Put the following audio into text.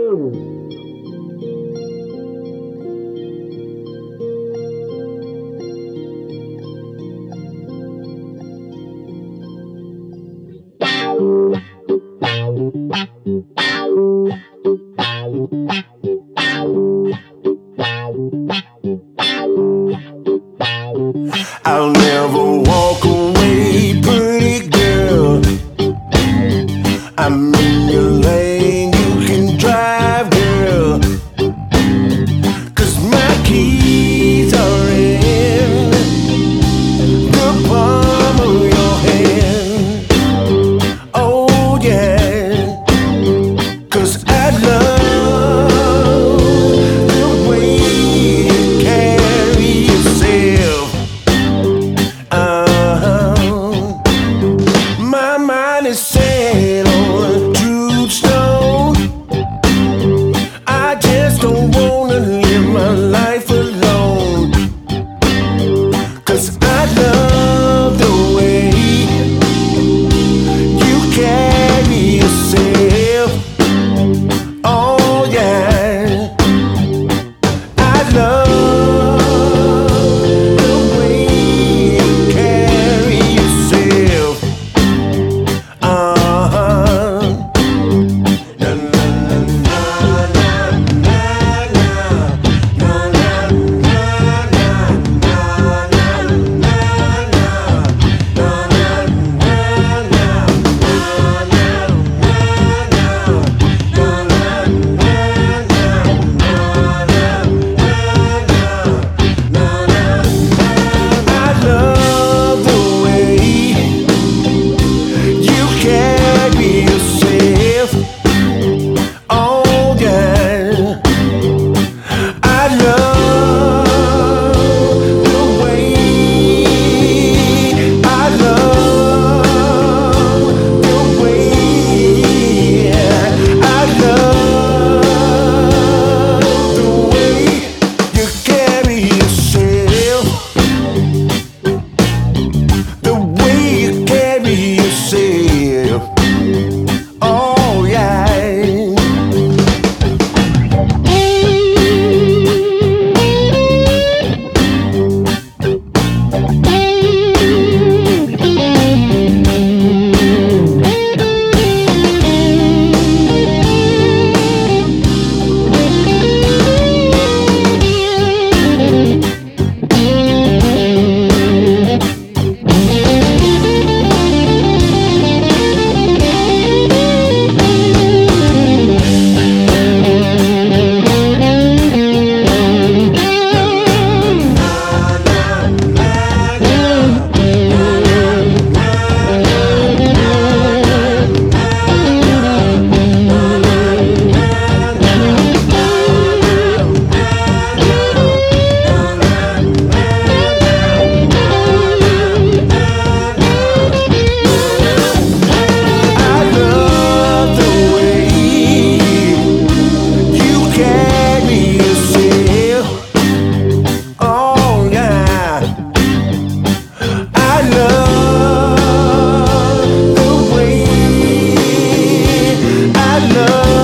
I'll never walk away, pretty girl. I'm in your lane, you can drive, girl. 'Cause my keys are in the palm of your hand. Oh yeah, 'cause I love the way you carry yourself. My mind is set on a true stone. I just don't wanna live my life alone. 'Cause I love the way you carry yourself. Oh yeah, I love the way you carry yourself. Oh yeah. I love